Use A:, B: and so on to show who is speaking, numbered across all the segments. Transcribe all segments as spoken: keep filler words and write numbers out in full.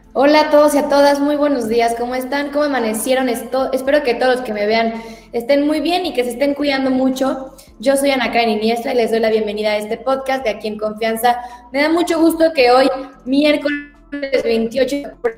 A: Hola a todos y a todas, muy buenos días, ¿cómo están? ¿Cómo amanecieron? Esto, espero que todos los que me vean estén muy bien y que se estén cuidando mucho. Yo soy Ana Karen Iniestra y les doy la bienvenida a este podcast de Aquí en Confianza. Me da mucho gusto que hoy, miércoles veintiocho,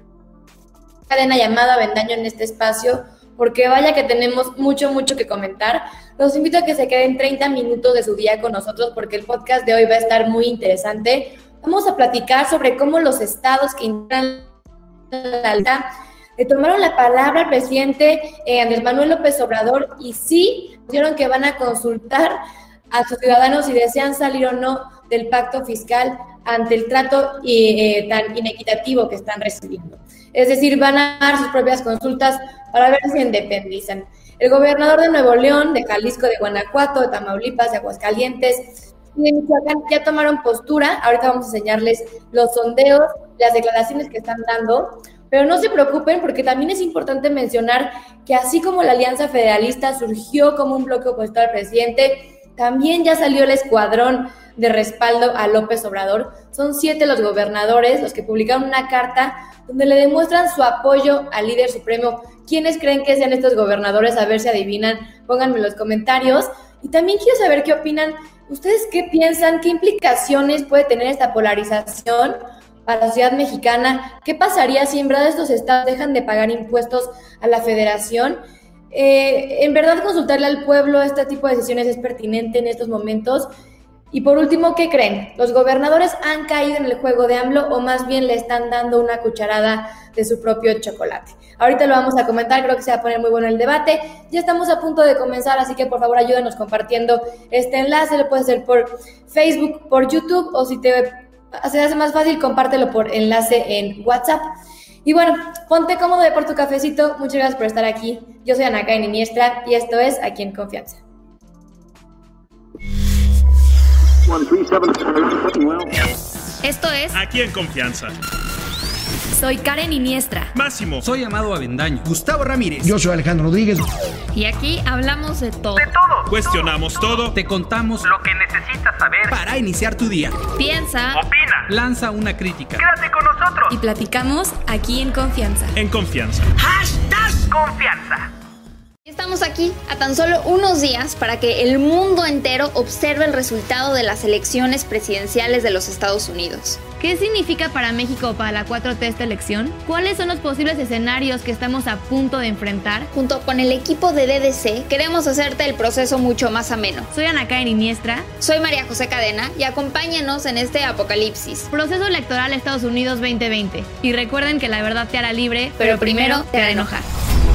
A: cadena llamada Avendaño en este espacio, porque vaya que tenemos mucho, mucho que comentar. Los invito a que se queden treinta minutos de su día con nosotros porque el podcast de hoy va a estar muy interesante. Vamos a platicar sobre cómo los estados que integran la alta le tomaron la palabra al presidente eh, Andrés Manuel López Obrador y sí dijeron que van a consultar a sus ciudadanos si desean salir o no del pacto fiscal ante el trato eh, tan inequitativo que están recibiendo. Es decir, van a dar sus propias consultas para ver si se independizan. El gobernador de Nuevo León, de Jalisco, de Guanajuato, de Tamaulipas, de Aguascalientes y de Michoacán ya tomaron postura. Ahorita vamos a enseñarles los sondeos, las declaraciones que están dando, pero no se preocupen porque también es importante mencionar que así como la Alianza Federalista surgió como un bloque opositor al presidente, también ya salió el escuadrón de respaldo a López Obrador. Son siete los gobernadores los que publicaron una carta donde le demuestran su apoyo al líder supremo. ¿Quiénes creen que sean estos gobernadores? A ver si adivinan, pónganme en los comentarios. Y también quiero saber qué opinan. ¿Ustedes qué piensan? ¿Qué implicaciones puede tener esta polarización para la ciudad mexicana? ¿Qué pasaría si en verdad estos estados dejan de pagar impuestos a la federación? Eh, en verdad consultarle al pueblo este tipo de decisiones es pertinente en estos momentos. Y por último, ¿qué creen? ¿Los gobernadores han caído en el juego de AMLO o más bien le están dando una cucharada de su propio chocolate? Ahorita lo vamos a comentar, creo que se va a poner muy bueno el debate. Ya estamos a punto de comenzar, así que por favor ayúdenos compartiendo este enlace. Lo puedes hacer por Facebook, por YouTube, o si te se hace más fácil, compártelo por enlace en WhatsApp. Y bueno, ponte cómodo por tu cafecito. Muchas gracias por estar aquí. Yo soy Ana Karen Iniestra y esto es Aquí en Confianza.
B: Esto es
C: Aquí en Confianza.
B: Soy Karen Iniestra.
C: Máximo.
D: Soy Amado Avendaño.
E: Gustavo Ramírez.
F: Yo soy Alejandro Rodríguez.
B: Y aquí hablamos de todo.
G: De todo.
C: Cuestionamos todo.
D: Te contamos
G: lo que necesitas saber
D: para iniciar tu día.
B: Piensa.
G: Opina.
D: Lanza una crítica.
G: Quédate con nosotros.
B: Y platicamos aquí en Confianza.
C: En Confianza.
G: Hashtag Confianza.
B: Estamos aquí a tan solo unos días para que el mundo entero observe el resultado de las elecciones presidenciales de los Estados Unidos.
H: ¿Qué significa para México o para la cuatro T esta elección? ¿Cuáles son los posibles escenarios que estamos a punto de enfrentar?
B: Junto con el equipo de D D C, queremos hacerte el proceso mucho más ameno.
H: Soy Ana Karen Iniestra.
B: Soy María José Cadena y acompáñenos en este apocalipsis.
H: Proceso electoral Estados Unidos veinte veinte. Y recuerden que la verdad te hará libre,
B: pero, pero primero te hará enojar.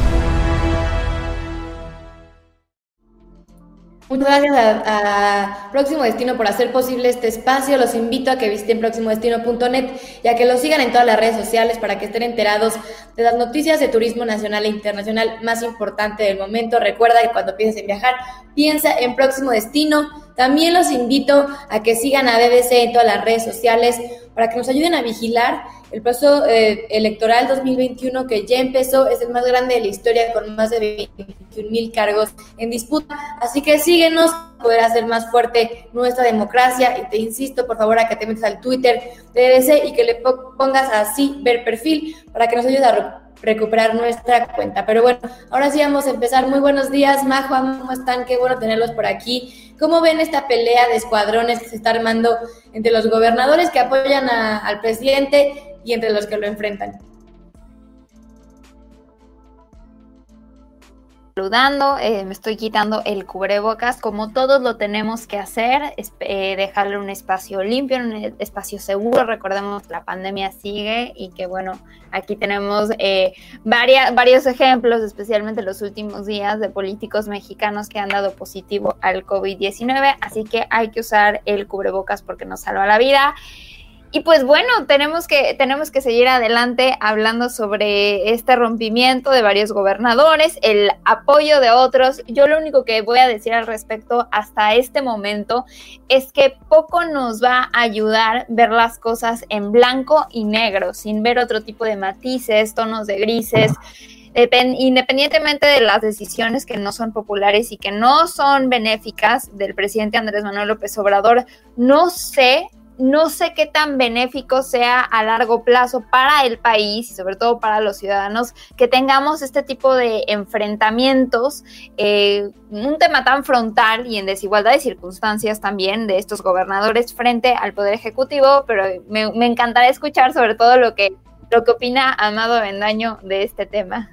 A: Muchas gracias a, a Próximo Destino por hacer posible este espacio. Los invito a que visiten próximo destino punto net y a que los sigan en todas las redes sociales para que estén enterados de las noticias de turismo nacional e internacional más importante del momento. Recuerda que cuando pienses en viajar, piensa en Próximo Destino. También los invito a que sigan a D D C en todas las redes sociales para que nos ayuden a vigilar el proceso eh, electoral dos mil veintiuno que ya empezó. Es el más grande de la historia con más de veintiún mil cargos en disputa. Así que síguenos, poder hacer más fuerte nuestra democracia. Y te insisto, por favor, a que te metas al Twitter de D D C y que le pongas así, ver perfil, para que nos ayudes a re- recuperar nuestra cuenta. Pero bueno, ahora sí vamos a empezar. Muy buenos días, Majo, ¿cómo están? Qué bueno tenerlos por aquí. ¿Cómo ven esta pelea de escuadrones que se está armando entre los gobernadores que apoyan a, al presidente y entre los que lo enfrentan?
I: Saludando, eh, me estoy quitando el cubrebocas, como todos lo tenemos que hacer, es, eh, dejarle un espacio limpio, un espacio seguro. Recordemos que la pandemia sigue y que bueno, aquí tenemos eh, varias, varios ejemplos, especialmente los últimos días, de políticos mexicanos que han dado positivo al covid diecinueve, así que hay que usar el cubrebocas porque nos salva la vida. Y pues bueno, tenemos que, tenemos que seguir adelante hablando sobre este rompimiento de varios gobernadores, el apoyo de otros. Yo lo único que voy a decir al respecto hasta este momento es que poco nos va a ayudar ver las cosas en blanco y negro, sin ver otro tipo de matices, tonos de grises. Independientemente de las decisiones que no son populares y que no son benéficas del presidente Andrés Manuel López Obrador, no sé no sé qué tan benéfico sea a largo plazo para el país y sobre todo para los ciudadanos que tengamos este tipo de enfrentamientos, eh, un tema tan frontal y en desigualdad de circunstancias también de estos gobernadores frente al Poder Ejecutivo, pero me, me encantaría escuchar sobre todo lo que, lo que opina Amado Avendaño de este tema.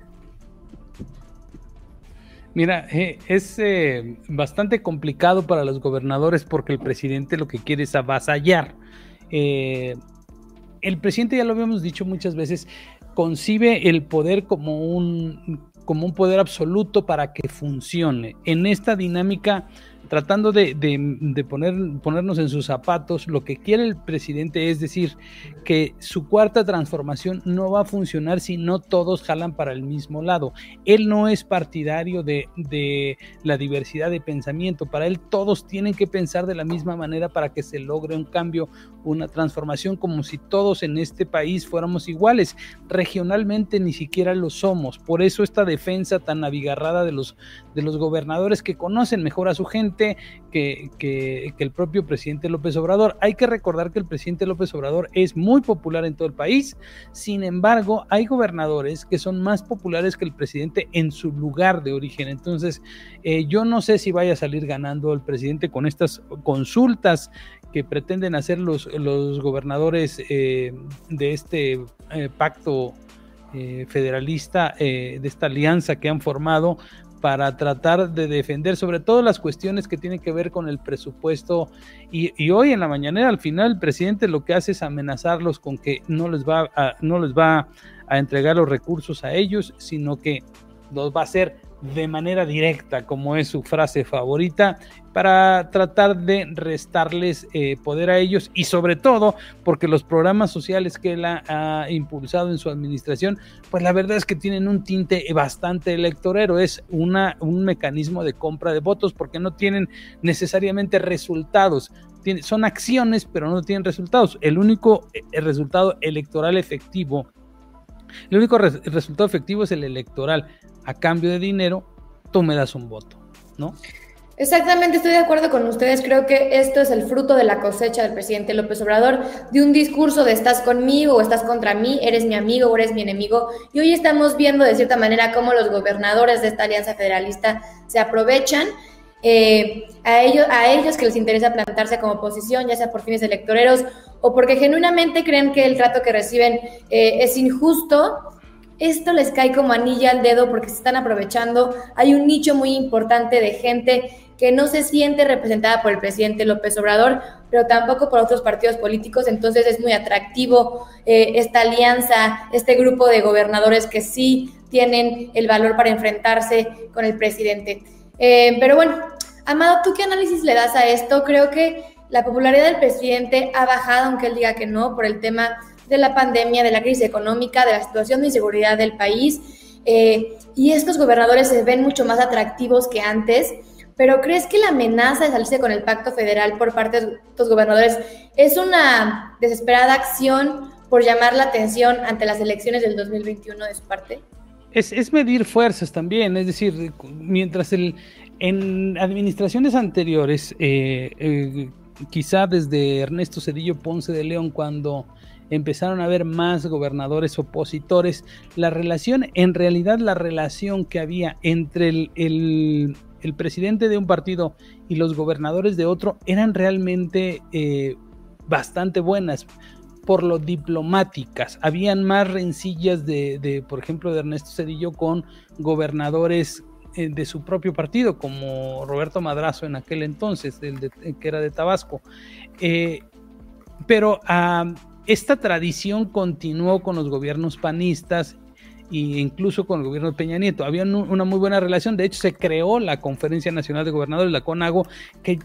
E: Mira, eh, es eh, bastante complicado para los gobernadores porque el presidente lo que quiere es avasallar. Eh, el presidente, ya lo habíamos dicho muchas veces, concibe el poder como un, como un poder absoluto para que funcione. En esta dinámica, tratando de, de, de poner, ponernos en sus zapatos, lo que quiere el presidente es decir que su cuarta transformación no va a funcionar si no todos jalan para el mismo lado. Él no es partidario de, de la diversidad de pensamiento. Para él todos tienen que pensar de la misma manera para que se logre un cambio, una transformación, como si todos en este país fuéramos iguales. Regionalmente ni siquiera lo somos. Por eso esta defensa tan abigarrada de los, de los gobernadores que conocen mejor a su gente que, que, que el propio presidente López Obrador. Hay que recordar que el presidente López Obrador es muy popular en todo el país. Sin embargo, hay gobernadores que son más populares que el presidente en su lugar de origen. Entonces, eh, yo no sé si vaya a salir ganando el presidente con estas consultas que pretenden hacer los, los gobernadores eh, de este eh, pacto eh, federalista, eh, de esta alianza que han formado para tratar de defender sobre todo las cuestiones que tienen que ver con el presupuesto. Y, y hoy en la mañanera, al final, el presidente lo que hace es amenazarlos con que no les va a, no les va a entregar los recursos a ellos, sino que los va a hacer de manera directa, como es su frase favorita, para tratar de restarles eh, poder a ellos, y sobre todo porque los programas sociales que él ha, ha impulsado en su administración, pues la verdad es que tienen un tinte bastante electorero. Es una, un mecanismo de compra de votos porque no tienen necesariamente resultados. Tiene, son acciones, pero no tienen resultados. El único el resultado electoral efectivo, el único re- resultado efectivo es el electoral. A cambio de dinero, tú me das un voto, ¿no?
A: Exactamente, estoy de acuerdo con ustedes. Creo que esto es el fruto de la cosecha del presidente López Obrador, de un discurso de estás conmigo o estás contra mí, eres mi amigo o eres mi enemigo. Y hoy estamos viendo de cierta manera cómo los gobernadores de esta alianza federalista se aprovechan eh, a ellos, a ellos que les interesa plantarse como oposición, ya sea por fines electoreros o porque genuinamente creen que el trato que reciben eh, es injusto. Esto les cae como anilla al dedo porque se están aprovechando. Hay un nicho muy importante de gente que no se siente representada por el presidente López Obrador, pero tampoco por otros partidos políticos. Entonces es muy atractivo eh, esta alianza, este grupo de gobernadores que sí tienen el valor para enfrentarse con el presidente. Eh, pero bueno, Amado, ¿tú qué análisis le das a esto? Creo que la popularidad del presidente ha bajado, aunque él diga que no, por el tema de la pandemia, de la crisis económica, de la situación de inseguridad del país, eh, y estos gobernadores se ven mucho más atractivos que antes. Pero ¿crees que la amenaza de salirse con el pacto federal por parte de estos gobernadores es una desesperada acción por llamar la atención ante las elecciones del dos mil veintiuno de su parte?
E: Es, es medir fuerzas también, es decir, mientras el, en administraciones anteriores, eh, eh, quizá desde Ernesto Zedillo Ponce de León, cuando empezaron a haber más gobernadores opositores, la relación, en realidad la relación que había entre el, el, el presidente de un partido y los gobernadores de otro eran realmente eh, bastante buenas, por lo diplomáticas. Habían más rencillas de, de, por ejemplo, de Ernesto Zedillo con gobernadores eh, de su propio partido, como Roberto Madrazo en aquel entonces, el de, que era de Tabasco. Eh, pero a uh, Esta tradición continuó con los gobiernos panistas e incluso con el gobierno de Peña Nieto. Había una muy buena relación. De hecho, se creó la Conferencia Nacional de Gobernadores, la CONAGO, que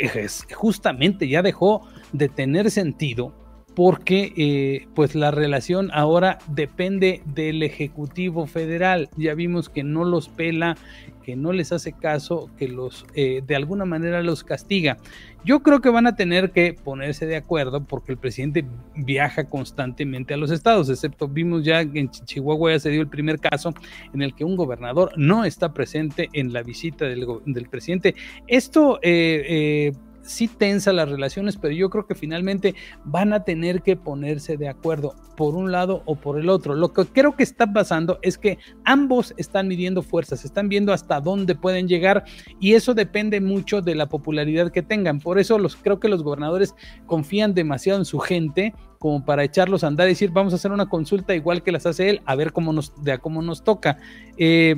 E: justamente ya dejó de tener sentido porque eh, pues la relación ahora depende del Ejecutivo Federal. Ya vimos que no los pela, que no les hace caso, que los eh, de alguna manera los castiga. Yo creo que van a tener que ponerse de acuerdo porque el presidente viaja constantemente a los estados, excepto vimos ya en Chihuahua ya se dio el primer caso en el que un gobernador no está presente en la visita del, del presidente. Esto eh, eh, sí tensa las relaciones, pero yo creo que finalmente van a tener que ponerse de acuerdo por un lado o por el otro. Lo que creo que está pasando es que ambos están midiendo fuerzas, están viendo hasta dónde pueden llegar, y eso depende mucho de la popularidad que tengan. Por eso los, creo que los gobernadores confían demasiado en su gente como para echarlos a andar y decir, vamos a hacer una consulta igual que las hace él, a ver cómo nos, de a cómo nos toca. Eh,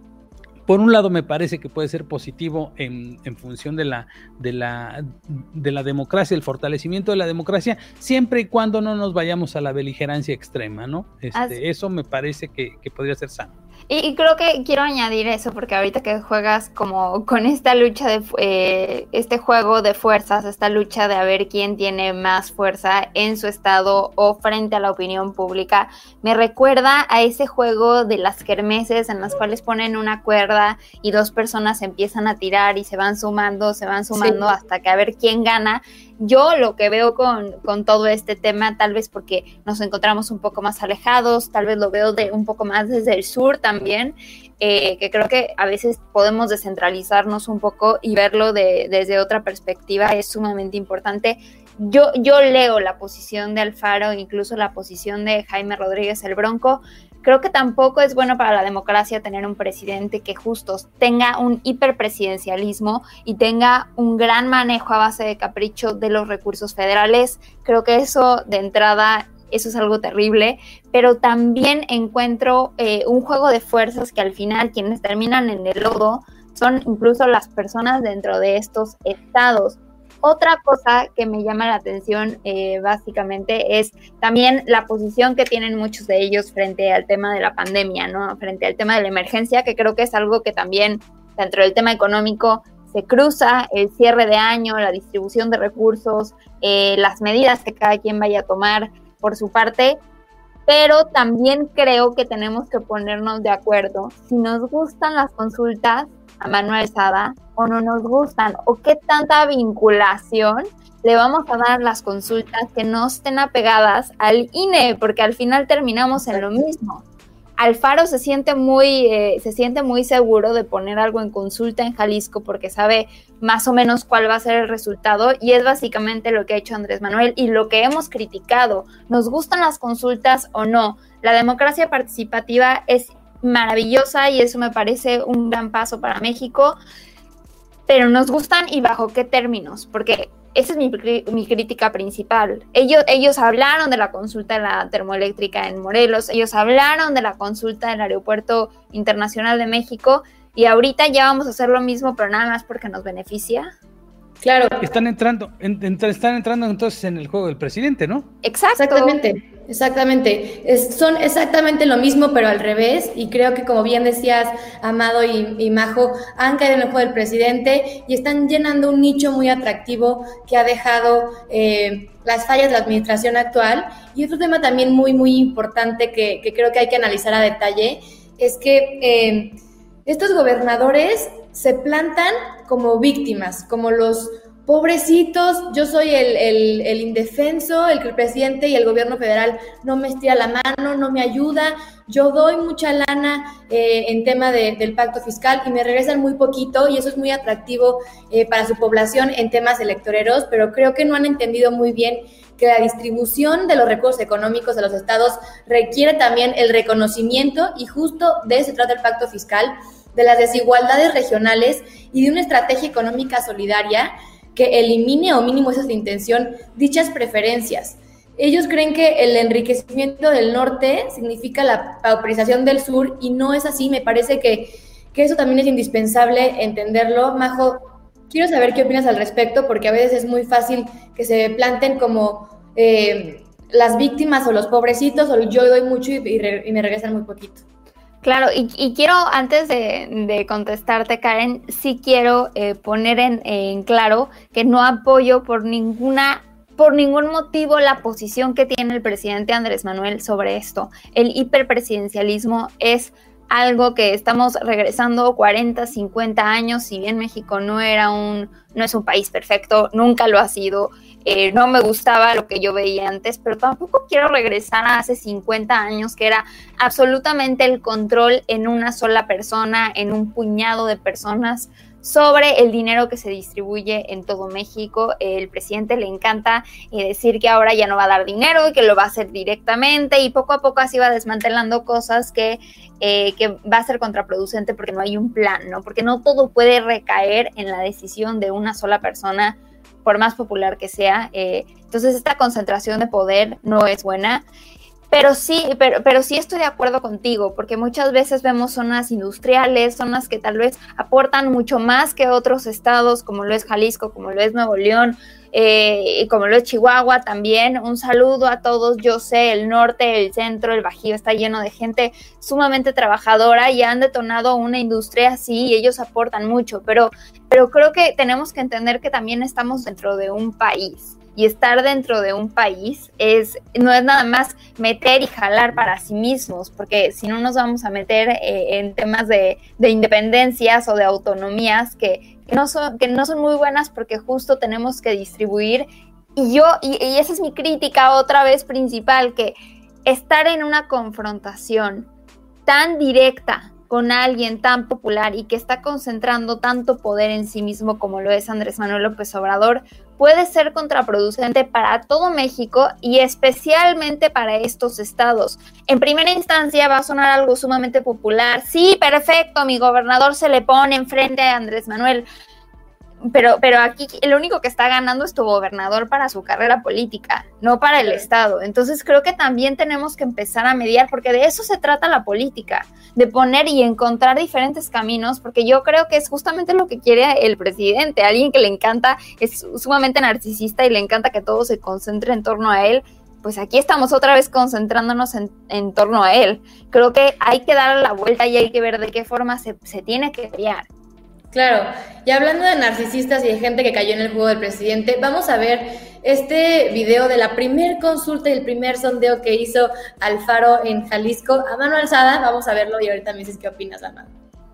E: Por un lado me parece que puede ser positivo en, en función de la, de, la, de la democracia, el fortalecimiento de la democracia, siempre y cuando no nos vayamos a la beligerancia extrema, ¿no? Este, eso me parece que, que podría ser sano.
I: Y, y creo que quiero añadir eso, porque ahorita que juegas como con esta lucha de eh, este juego de fuerzas, esta lucha de a ver quién tiene más fuerza en su estado o frente a la opinión pública, me recuerda a ese juego de las kermeses en las cuales ponen una cuerda y dos personas empiezan a tirar y se van sumando, se van sumando sí. hasta que a ver quién gana. Yo lo que veo con, con todo este tema, tal vez porque nos encontramos un poco más alejados, tal vez lo veo de un poco más desde el sur también, eh, que creo que a veces podemos descentralizarnos un poco y verlo de, desde otra perspectiva, es sumamente importante. Yo, yo leo la posición de Alfaro, incluso la posición de Jaime Rodríguez el Bronco. Creo que tampoco es bueno para la democracia tener un presidente que justo tenga un hiperpresidencialismo y tenga un gran manejo a base de capricho de los recursos federales. Creo que eso de entrada, eso es algo terrible, pero también encuentro eh, un juego de fuerzas que al final quienes terminan en el lodo son incluso las personas dentro de estos estados. Otra cosa que me llama la atención eh, básicamente es también la posición que tienen muchos de ellos frente al tema de la pandemia, ¿no? Frente al tema de la emergencia, que creo que es algo que también dentro del tema económico se cruza, el cierre de año, la distribución de recursos, eh, las medidas que cada quien vaya a tomar por su parte, pero también creo que tenemos que ponernos de acuerdo si nos gustan las consultas a mano alzada o no nos gustan, o qué tanta vinculación le vamos a dar las consultas que no estén apegadas al I N E, porque al final terminamos en lo mismo. Alfaro se siente muy, eh, se siente muy seguro de poner algo en consulta en Jalisco porque sabe más o menos cuál va a ser el resultado, y es básicamente lo que ha hecho Andrés Manuel y lo que hemos criticado. ¿Nos gustan las consultas o no? La democracia participativa es maravillosa y eso me parece un gran paso para México, pero nos gustan y bajo qué términos, porque esa es mi, mi crítica principal. Ellos, ellos hablaron de la consulta de la termoeléctrica en Morelos, ellos hablaron de la consulta del Aeropuerto Internacional de México, y ahorita ya vamos a hacer lo mismo, pero nada más porque nos beneficia.
A: Claro.
E: Están entrando, en, en, están entrando entonces en el juego del presidente, ¿no?
I: Exacto.
A: Exactamente, exactamente. Es, son exactamente lo mismo, pero al revés, y creo que, como bien decías, Amado y, y Majo, han caído en el juego del presidente y están llenando un nicho muy atractivo que ha dejado eh, las fallas de la administración actual. Y otro tema también muy, muy importante que, que creo que hay que analizar a detalle es que eh, estos gobernadores se plantan como víctimas, como los pobrecitos, yo soy el, el, el indefenso, el que el presidente y el gobierno federal no me estira la mano, no me ayuda, yo doy mucha lana eh, en tema de, del pacto fiscal y me regresan muy poquito, y eso es muy atractivo eh, para su población en temas electoreros, pero creo que no han entendido muy bien que la distribución de los recursos económicos de los estados requiere también el reconocimiento, y justo de eso se trata el pacto fiscal, de las desigualdades regionales y de una estrategia económica solidaria que elimine, o mínimo esa es la intención, dichas preferencias. Ellos creen que el enriquecimiento del norte significa la pauperización del sur, y no es así. Me parece que, que eso también es indispensable entenderlo. Majo, quiero saber qué opinas al respecto, porque a veces es muy fácil que se planten como eh, las víctimas o los pobrecitos, o yo doy mucho y, y, re, y me regresan muy poquito.
I: Claro, y, y quiero, antes de, de contestarte, Karen, sí quiero eh, poner en, en claro que no apoyo por ninguna, por ningún motivo la posición que tiene el presidente Andrés Manuel sobre esto. El hiperpresidencialismo es algo que estamos regresando cuarenta, cincuenta años, si bien México no era un, no es un país perfecto, nunca lo ha sido. Eh, no me gustaba lo que yo veía antes, pero tampoco quiero regresar a hace cincuenta años, que era absolutamente el control en una sola persona, en un puñado de personas sobre el dinero que se distribuye en todo México. El presidente le encanta eh, decir que ahora ya no va a dar dinero y que lo va a hacer directamente, y poco a poco así va desmantelando cosas que, eh, que va a ser contraproducente porque no hay un plan, ¿no? Porque no todo puede recaer en la decisión de una sola persona, por más popular que sea. Eh, entonces esta concentración de poder no es buena. Pero sí, pero, pero sí estoy de acuerdo contigo, porque muchas veces vemos zonas industriales, zonas que tal vez aportan mucho más que otros estados, como lo es Jalisco, como lo es Nuevo León, eh, y como lo es Chihuahua también. Un saludo a todos. Yo sé, el norte, el centro, el Bajío está lleno de gente sumamente trabajadora y han detonado una industria así y ellos aportan mucho, pero, pero creo que tenemos que entender que también estamos dentro de un país. Y estar dentro de un país es, no es nada más meter y jalar para sí mismos, porque si no nos vamos a meter eh, en temas de, de independencias o de autonomías que, que, no son, que no son muy buenas, porque justo tenemos que distribuir. Y yo, y, y esa es mi crítica otra vez principal, que estar en una confrontación tan directa con alguien tan popular y que está concentrando tanto poder en sí mismo como lo es Andrés Manuel López Obrador, puede ser contraproducente para todo México y especialmente para estos estados. En primera instancia va a sonar algo sumamente popular. Sí, perfecto, mi gobernador se le pone enfrente a Andrés Manuel. Pero, pero aquí el único que está ganando es tu gobernador para su carrera política, no para el Estado. Entonces creo que también tenemos que empezar a mediar, porque de eso se trata la política, de poner y encontrar diferentes caminos, porque yo creo que es justamente lo que quiere el presidente, alguien que le encanta, es sumamente narcisista y le encanta que todo se concentre en torno a él. Pues aquí estamos otra vez concentrándonos en, en torno a él. Creo que hay que dar la vuelta y hay que ver de qué forma se, se tiene que pelear.
A: Claro, y hablando de narcisistas y de gente que cayó en el juego del presidente, vamos a ver este video de la primer consulta y el primer sondeo que hizo Alfaro en Jalisco a mano alzada. Vamos a verlo y ahorita me dices qué opinas, Amado.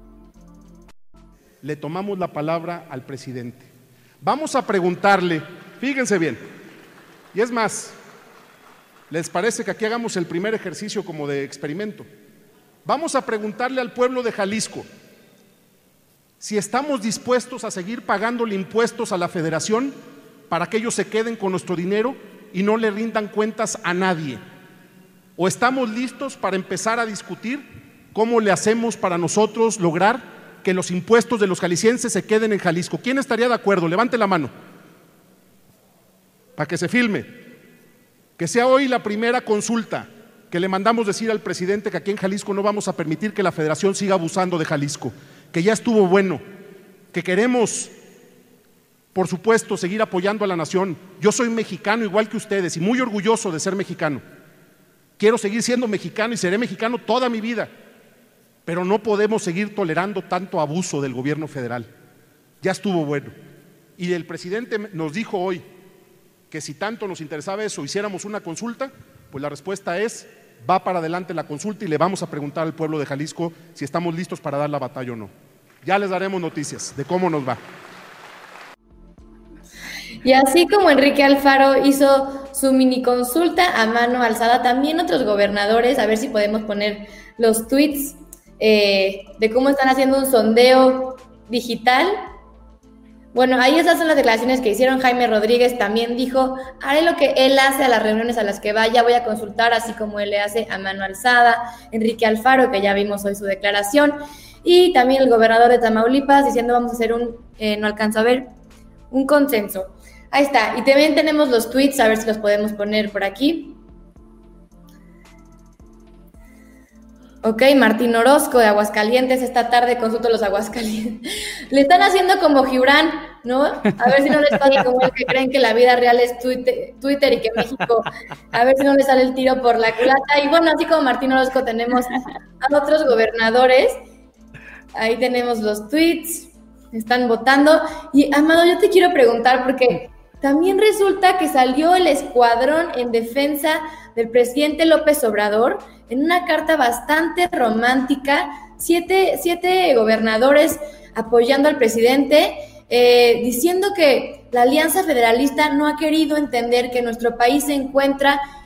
F: Le tomamos la palabra al presidente. Vamos a preguntarle, fíjense bien, y es más, ¿les parece que aquí hagamos el primer ejercicio como de experimento? Vamos a preguntarle al pueblo de Jalisco si estamos dispuestos a seguir pagándole impuestos a la Federación para que ellos se queden con nuestro dinero y no le rindan cuentas a nadie. ¿O estamos listos para empezar a discutir cómo le hacemos para nosotros lograr que los impuestos de los jaliscienses se queden en Jalisco? ¿Quién estaría de acuerdo? Levante la mano para que se filme. Que sea hoy la primera consulta que le mandamos decir al presidente que aquí en Jalisco no vamos a permitir que la Federación siga abusando de Jalisco, que ya estuvo bueno, que queremos, por supuesto, seguir apoyando a la nación. Yo soy mexicano igual que ustedes y muy orgulloso de ser mexicano. Quiero seguir siendo mexicano y seré mexicano toda mi vida, pero no podemos seguir tolerando tanto abuso del gobierno federal. Ya estuvo bueno. Y el presidente nos dijo hoy que si tanto nos interesaba eso, hiciéramos una consulta. Pues la respuesta es: va para adelante la consulta y le vamos a preguntar al pueblo de Jalisco si estamos listos para dar la batalla o no. Ya les daremos noticias de cómo nos va.
A: Y así como Enrique Alfaro hizo su mini consulta a mano alzada, también otros gobernadores, a ver si podemos poner los tweets eh, de cómo están haciendo un sondeo digital. Bueno, ahí esas son las declaraciones que hicieron. Jaime Rodríguez también dijo: haré lo que él hace a las reuniones a las que vaya, voy a consultar así como él le hace a mano alzada. Enrique Alfaro, que ya vimos hoy su declaración, y también el gobernador de Tamaulipas diciendo vamos a hacer un, eh, no alcanzo a ver, un consenso. Ahí está, y también tenemos los tweets, a ver si los podemos poner por aquí. Ok, Martín Orozco de Aguascalientes, esta tarde consulto los Aguascalientes. Le están haciendo como Gibran, ¿no? A ver si no les pasa como el que creen que la vida real es Twitter, Twitter y que México, a ver si no les sale el tiro por la culata. Y bueno, así como Martín Orozco tenemos a otros gobernadores. Ahí tenemos los tweets, están votando. Y Amado, yo te quiero preguntar, porque también resulta que salió el escuadrón en defensa del presidente López Obrador en una carta bastante romántica, siete, siete gobernadores apoyando al presidente, eh, diciendo que la Alianza Federalista no ha querido entender que nuestro país se encuentra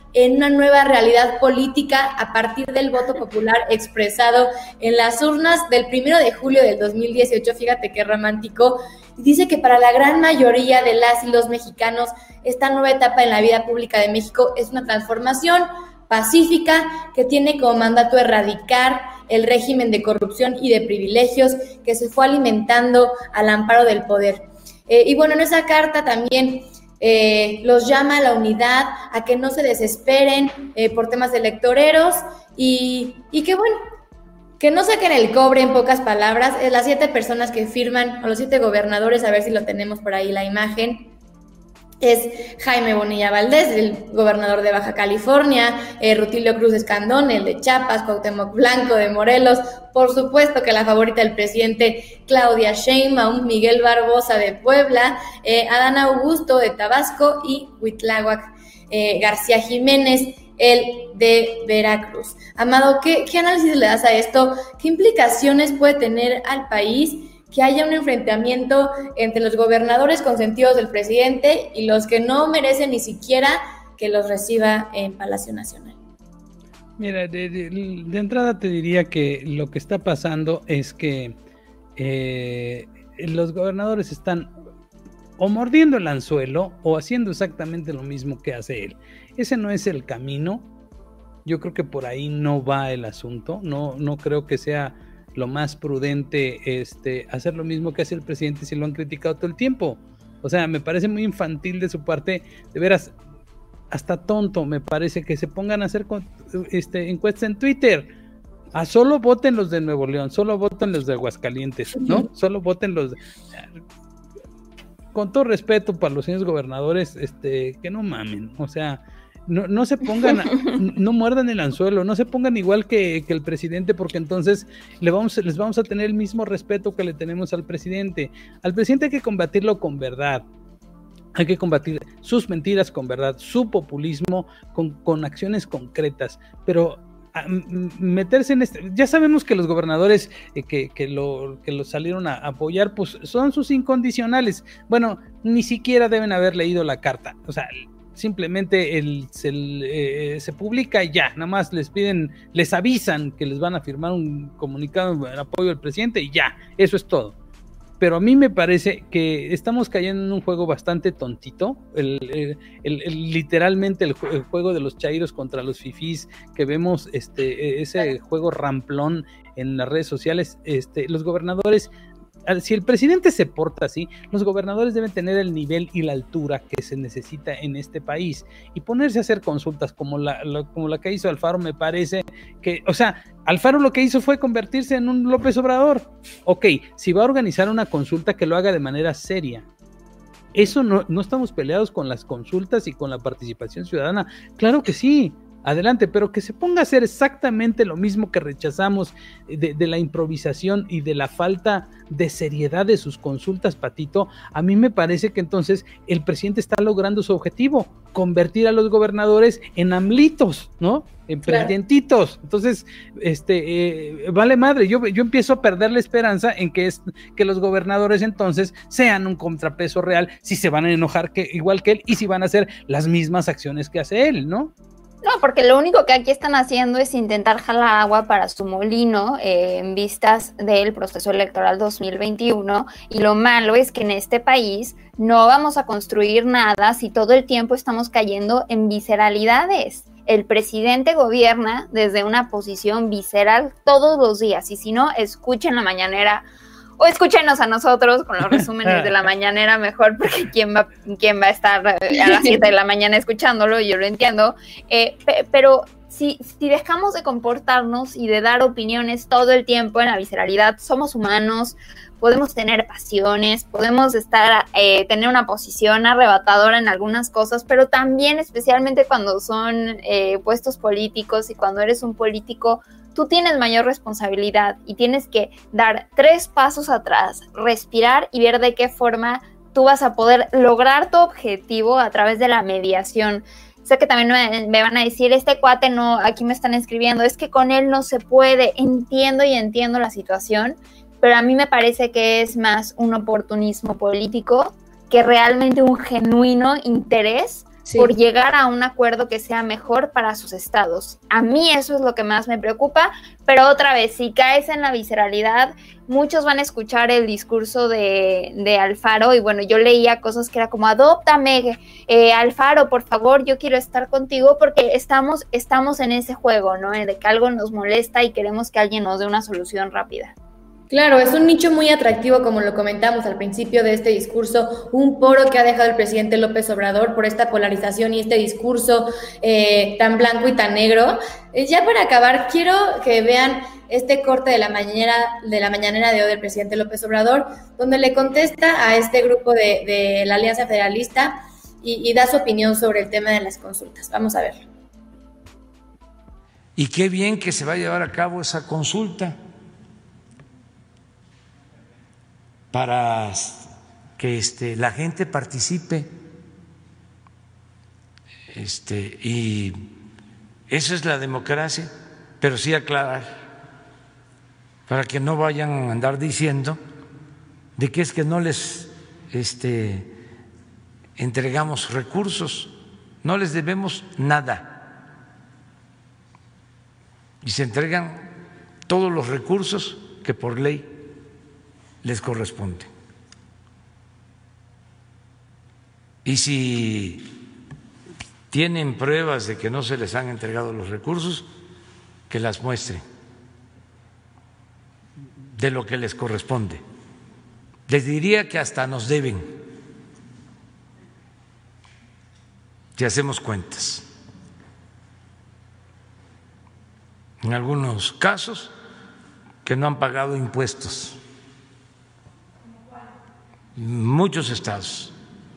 A: en una nueva realidad política a partir del voto popular expresado en las urnas del primero de julio del dos mil dieciocho. Fíjate qué romántico. Dice que para la gran mayoría de las y los mexicanos, esta nueva etapa en la vida pública de México es una transformación pacífica que tiene como mandato erradicar el régimen de corrupción y de privilegios que se fue alimentando al amparo del poder. Eh, y bueno, en esa carta también eh, los llama a la unidad, a que no se desesperen eh, por temas electoreros y, y que bueno, que no saquen el cobre, en pocas palabras. Eh, las siete personas que firman, o los siete gobernadores, a ver si lo tenemos por ahí la imagen, es Jaime Bonilla Valdés, el gobernador de Baja California, eh, Rutilio Cruz Escandón, el de Chiapas, Cuauhtémoc Blanco de Morelos, por supuesto que la favorita del presidente, Claudia Sheinbaum, Miguel Barbosa de Puebla, eh, Adán Augusto de Tabasco y Cuitláhuac eh, García Jiménez, el de Veracruz. Amado, ¿qué, ¿qué análisis le das a esto? ¿Qué implicaciones puede tener al país que haya un enfrentamiento entre los gobernadores consentidos del presidente y los que no merecen ni siquiera que los reciba en Palacio Nacional?
E: Mira, de, de, de entrada te diría que lo que está pasando es que eh, los gobernadores están o mordiendo el anzuelo o haciendo exactamente lo mismo que hace él. Ese no es el camino. Yo creo que por ahí no va el asunto. No, no creo que sea lo más prudente este, hacer lo mismo que hace el presidente si lo han criticado todo el tiempo. O sea, me parece muy infantil de su parte, de veras, hasta tonto me parece que se pongan a hacer este, encuestas en Twitter. A solo voten los de Nuevo León, solo voten los de Aguascalientes, ¿no? Solo voten los de... Con todo respeto para los señores gobernadores, este, que no mamen, o sea, no, no se pongan, a, no muerdan el anzuelo, no se pongan igual que, que el presidente, porque entonces le vamos, les vamos a tener el mismo respeto que le tenemos al presidente. Al presidente hay que combatirlo con verdad, hay que combatir sus mentiras con verdad, su populismo con, con acciones concretas, pero a, m- meterse en este, ya sabemos que los gobernadores eh, que, que, lo, que lo salieron a apoyar, pues son sus incondicionales. Bueno, ni siquiera deben haber leído la carta, o sea, simplemente el, se, eh, se publica y ya, nada más les piden, les avisan que les van a firmar un comunicado en apoyo al presidente y ya, eso es todo. Pero a mí me parece que estamos cayendo en un juego bastante tontito, el, el, el, el, literalmente el, el juego de los chairos contra los fifís, que vemos este, ese juego ramplón en las redes sociales. Este, los gobernadores, si el presidente se porta así, los gobernadores deben tener el nivel y la altura que se necesita en este país y ponerse a hacer consultas como la, la, como la que hizo Alfaro. Me parece que, o sea, Alfaro lo que hizo fue convertirse en un López Obrador. Ok, si va a organizar una consulta, que lo haga de manera seria. Eso no, no estamos peleados con las consultas y con la participación ciudadana. Claro que sí, adelante, pero que se ponga a hacer exactamente lo mismo que rechazamos de, de la improvisación y de la falta de seriedad de sus consultas, Patito. A mí me parece que entonces el presidente está logrando su objetivo, convertir a los gobernadores en amlitos, ¿no? En presidentitos. Claro. Entonces, este, eh, vale madre, yo, yo empiezo a perder la esperanza en que, es, que los gobernadores entonces sean un contrapeso real, si se van a enojar que, igual que él, y si van a hacer las mismas acciones que hace él, ¿no?
I: No, porque lo único que aquí están haciendo es intentar jalar agua para su molino eh, en vistas del proceso electoral dos mil veintiuno, y lo malo es que en este país no vamos a construir nada si todo el tiempo estamos cayendo en visceralidades. El presidente gobierna desde una posición visceral todos los días, y si no, escuchen la mañanera o escúchenos a nosotros con los resúmenes de la mañanera mejor, porque quién va, quién va a estar a las siete de la mañana escuchándolo, yo lo entiendo, eh, pe- pero si, si dejamos de comportarnos y de dar opiniones todo el tiempo en la visceralidad, somos humanos, podemos tener pasiones, podemos estar eh, tener una posición arrebatadora en algunas cosas, pero también, especialmente cuando son eh, puestos políticos y cuando eres un político, tú tienes mayor responsabilidad y tienes que dar tres pasos atrás, respirar y ver de qué forma tú vas a poder lograr tu objetivo a través de la mediación. Sé que también me, me van a decir, este cuate no, aquí me están escribiendo, es que con él no se puede. Entiendo y entiendo la situación, pero a mí me parece que es más un oportunismo político que realmente un genuino interés sí. por llegar a un acuerdo que sea mejor para sus estados. A mí eso es lo que más me preocupa, pero otra vez, si caes en la visceralidad, muchos van a escuchar el discurso de, de Alfaro, y bueno, yo leía cosas que era como, adóptame, eh, Alfaro, por favor, yo quiero estar contigo, porque estamos, estamos en ese juego, ¿no? De que algo nos molesta y queremos que alguien nos dé una solución rápida.
A: Claro, es un nicho muy atractivo, como lo comentamos al principio de este discurso, un poro que ha dejado el presidente López Obrador por esta polarización y este discurso eh, tan blanco y tan negro. Eh, ya para acabar, quiero que vean este corte de la mañanera de la mañanera de hoy del presidente López Obrador, donde le contesta a este grupo de, de la Alianza Federalista y, y da su opinión sobre el tema de las consultas. Vamos a verlo.
J: Y qué bien que se va a llevar a cabo esa consulta, para que este, la gente participe, este, y eso es la democracia, pero sí aclarar, para que no vayan a andar diciendo de que es que no les este, entregamos recursos, no les debemos nada, y se entregan todos los recursos que por ley les corresponde. Y si tienen pruebas de que no se les han entregado los recursos, que las muestren de lo que les corresponde. Les diría que hasta nos deben, si hacemos cuentas. En algunos casos que no han pagado impuestos. Muchos estados.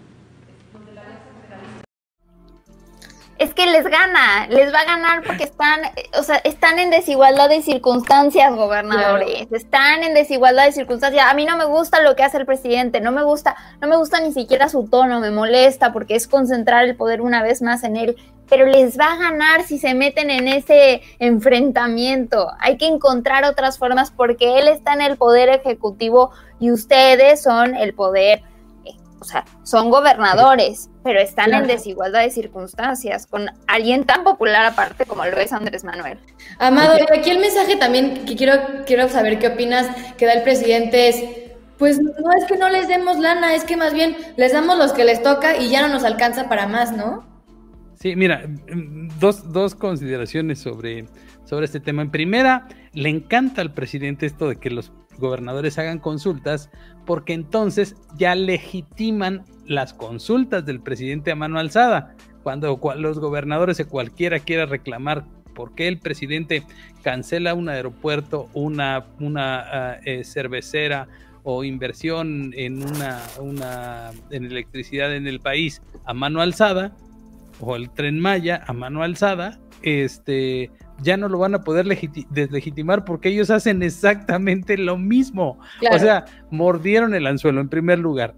I: Es que les gana, les va a ganar porque están, o sea, están en desigualdad de circunstancias, gobernadores, claro. Están en desigualdad de circunstancias. A mí no me gusta lo que hace el presidente, no me gusta, no me gusta ni siquiera su tono, me molesta porque es concentrar el poder una vez más en él, pero les va a ganar si se meten en ese enfrentamiento. Hay que encontrar otras formas porque él está en el poder ejecutivo y ustedes son el poder, eh, o sea, son gobernadores, pero están claro. en desigualdad de circunstancias con alguien tan popular aparte como lo es Andrés Manuel.
A: Amado, aquí el mensaje también que quiero, quiero saber qué opinas que da el presidente es, pues no es que no les demos lana, es que más bien les damos los que les toca y ya no nos alcanza para más, ¿no?
E: Sí, mira, dos, dos consideraciones sobre, sobre este tema. En primera, le encanta al presidente esto de que los gobernadores hagan consultas, porque entonces ya legitiman las consultas del presidente a mano alzada. Cuando los gobernadores o cualquiera quiera reclamar por qué el presidente cancela un aeropuerto, una, una uh, eh, cervecera o inversión en una, una en electricidad en el país a mano alzada, o el Tren Maya a mano alzada, este, ya no lo van a poder legiti- deslegitimar porque ellos hacen exactamente lo mismo. Claro. O sea, mordieron el anzuelo en primer lugar.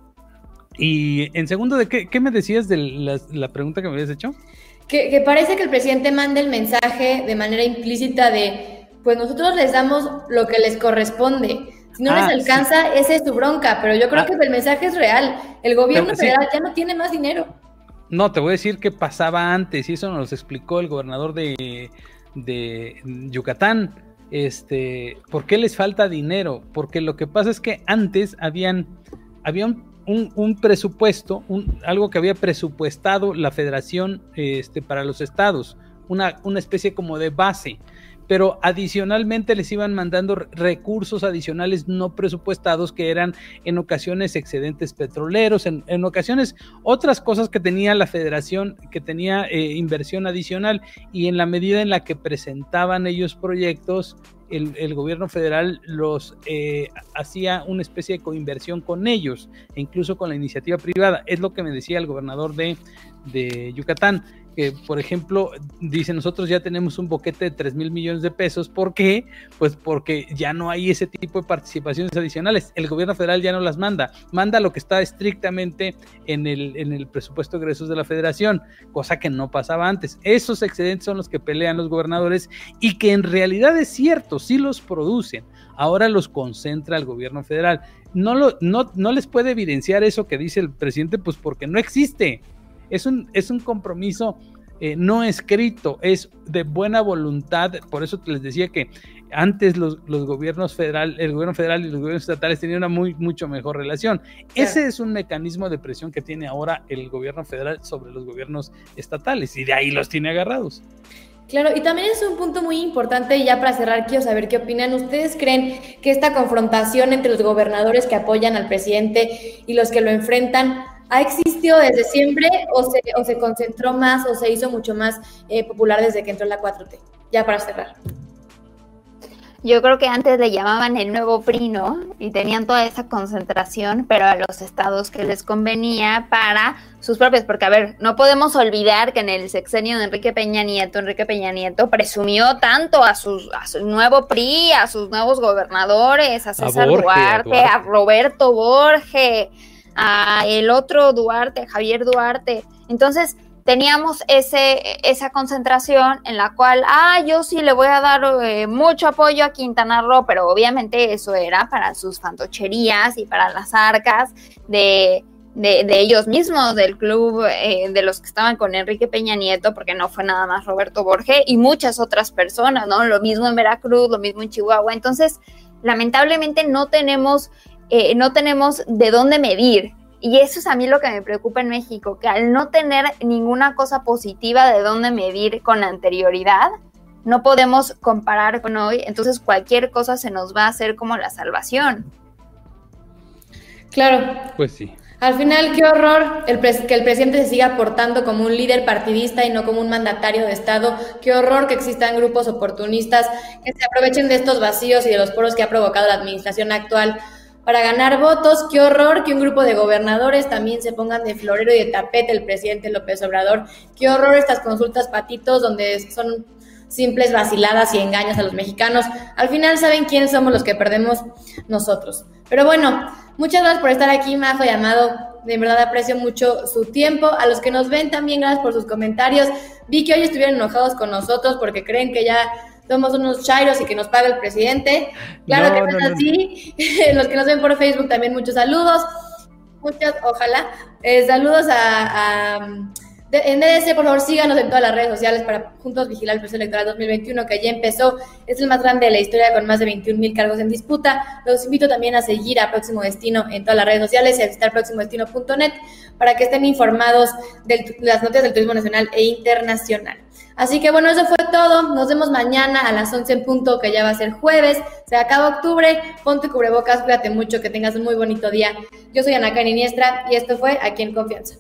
E: Y en segundo, ¿de qué, qué me decías de la, la pregunta que me habías hecho?
A: Que, que parece que el presidente manda el mensaje de manera implícita de, pues nosotros les damos lo que les corresponde. Si no ah, les alcanza, sí. Esa es su bronca, pero yo creo ah, que el mensaje es real. El gobierno pero, federal sí. ya no tiene más dinero.
E: No, te voy a decir qué pasaba antes, y eso nos explicó el gobernador de, de Yucatán. Este, ¿por qué les falta dinero? Porque lo que pasa es que antes habían, había un, un, un presupuesto, un, algo que había presupuestado la federación este, para los estados, una, una especie como de base, pero adicionalmente les iban mandando recursos adicionales no presupuestados que eran en ocasiones excedentes petroleros, en, en ocasiones otras cosas que tenía la federación, que tenía eh, inversión adicional, y en la medida en la que presentaban ellos proyectos, el, el gobierno federal los eh, hacía una especie de coinversión con ellos, e incluso con la iniciativa privada. Es lo que me decía el gobernador de, de Yucatán, que por ejemplo dice, nosotros ya tenemos un boquete de tres mil millones de pesos. ¿Por qué? Pues porque ya no hay ese tipo de participaciones adicionales, el gobierno federal ya no las manda, manda lo que está estrictamente en el, en el presupuesto de egresos de la federación, cosa que no pasaba antes. Esos excedentes son los que pelean los gobernadores y que en realidad es cierto, sí los producen, ahora los concentra el gobierno federal. No, lo, no, no les puede evidenciar eso que dice el presidente, pues porque no existe. es un, es un compromiso eh, no escrito, es de buena voluntad. Por eso les decía que antes los, los gobiernos federal, el gobierno federal y los gobiernos estatales tenían una muy, mucho mejor relación. Claro. Ese es un mecanismo de presión que tiene ahora el gobierno federal sobre los gobiernos estatales, y de ahí los tiene agarrados.
A: Claro, y también es un punto muy importante, y ya para cerrar quiero saber qué opinan. ¿Ustedes creen que esta confrontación entre los gobernadores que apoyan al presidente y los que lo enfrentan ha existido desde siempre, o se, o se concentró más o se hizo mucho más eh, popular desde que entró la cuatro T? Ya para cerrar.
I: Yo creo que antes le llamaban el nuevo P R I, ¿no? Y tenían toda esa concentración, pero a los estados que les convenía para sus propios, porque a ver, no podemos olvidar que en el sexenio de Enrique Peña Nieto, Enrique Peña Nieto presumió tanto a, sus, a su nuevo P R I, a sus nuevos gobernadores, a César a Borge, Duarte, a, Duarte, a Roberto Borge, a el otro Duarte, Javier Duarte. Entonces teníamos ese, esa concentración en la cual, ah, yo sí le voy a dar eh, mucho apoyo a Quintana Roo, pero obviamente eso era para sus fantocherías y para las arcas de, de, de ellos mismos, del club, eh, de los que estaban con Enrique Peña Nieto, porque no fue nada más Roberto Borge y muchas otras personas, ¿no? Lo mismo en Veracruz, lo mismo en Chihuahua. Entonces, lamentablemente no tenemos, eh, no tenemos de dónde medir. Y eso es a mí lo que me preocupa en México, que al no tener ninguna cosa positiva de dónde medir con anterioridad, no podemos comparar con hoy, entonces cualquier cosa se nos va a hacer como la salvación.
A: Claro.
E: Pues sí.
A: Al final, qué horror el pres- que el presidente se siga portando como un líder partidista y no como un mandatario de Estado. Qué horror que existan grupos oportunistas que se aprovechen de estos vacíos y de los poros que ha provocado la administración actual para ganar votos. Qué horror que un grupo de gobernadores también se pongan de florero y de tapete el presidente López Obrador. Qué horror estas consultas patitos donde son simples vaciladas y engaños a los mexicanos. Al final saben quiénes somos los que perdemos nosotros. Pero bueno, muchas gracias por estar aquí, Majo y Amado. De verdad aprecio mucho su tiempo. A los que nos ven también, gracias por sus comentarios. Vi que hoy estuvieron enojados con nosotros porque creen que ya somos unos chairos y que nos paga el presidente. Claro no, que no, no es así. No. Los que nos ven por Facebook también muchos saludos. Muchas, ojalá. Eh, saludos a, a de, en D D C, por favor, síganos en todas las redes sociales para juntos vigilar el proceso electoral dos mil veintiuno, que ya empezó. Es el más grande de la historia, con más de veintiún mil cargos en disputa. Los invito también a seguir a Próximo Destino en todas las redes sociales y a visitar próximo destino punto net para que estén informados de las noticias del turismo nacional e internacional. Así que bueno, eso fue todo. Nos vemos mañana a las once en punto, que ya va a ser jueves. Se acaba octubre. Ponte cubrebocas, cuídate mucho, que tengas un muy bonito día. Yo soy Ana Karen Iniestra y esto fue Aquí en Confianza.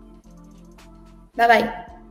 A: Bye bye.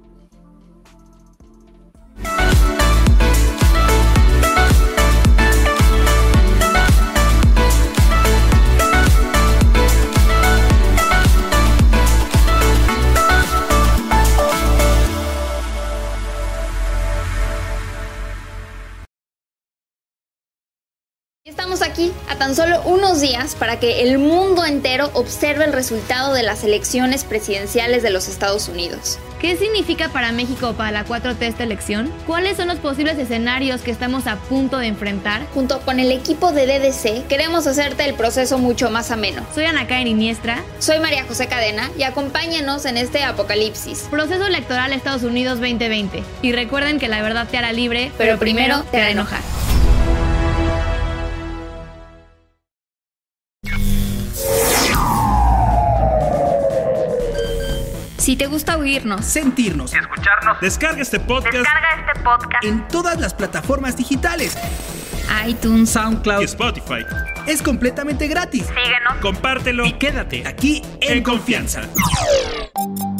B: Estamos aquí a tan solo unos días para que el mundo entero observe el resultado de las elecciones presidenciales de los Estados Unidos.
H: ¿Qué significa para México o para la cuatro T esta elección? ¿Cuáles son los posibles escenarios que estamos a punto de enfrentar?
B: Junto con el equipo de D D C, queremos hacerte el proceso mucho más ameno.
H: Soy Ana Karen Iniestra.
B: Soy María José Cadena y acompáñanos en este apocalipsis.
H: Proceso electoral Estados Unidos veinte veinte. Y recuerden que la verdad te hará libre,
B: pero, pero primero te hará enojar. Si te gusta oírnos,
D: sentirnos
G: y escucharnos,
C: descarga este podcast,
G: descarga este podcast
D: en todas las plataformas digitales,
B: iTunes,
D: SoundCloud
C: y Spotify.
D: Es completamente gratis.
G: Síguenos,
C: compártelo
D: y quédate aquí en, en confianza.
C: confianza.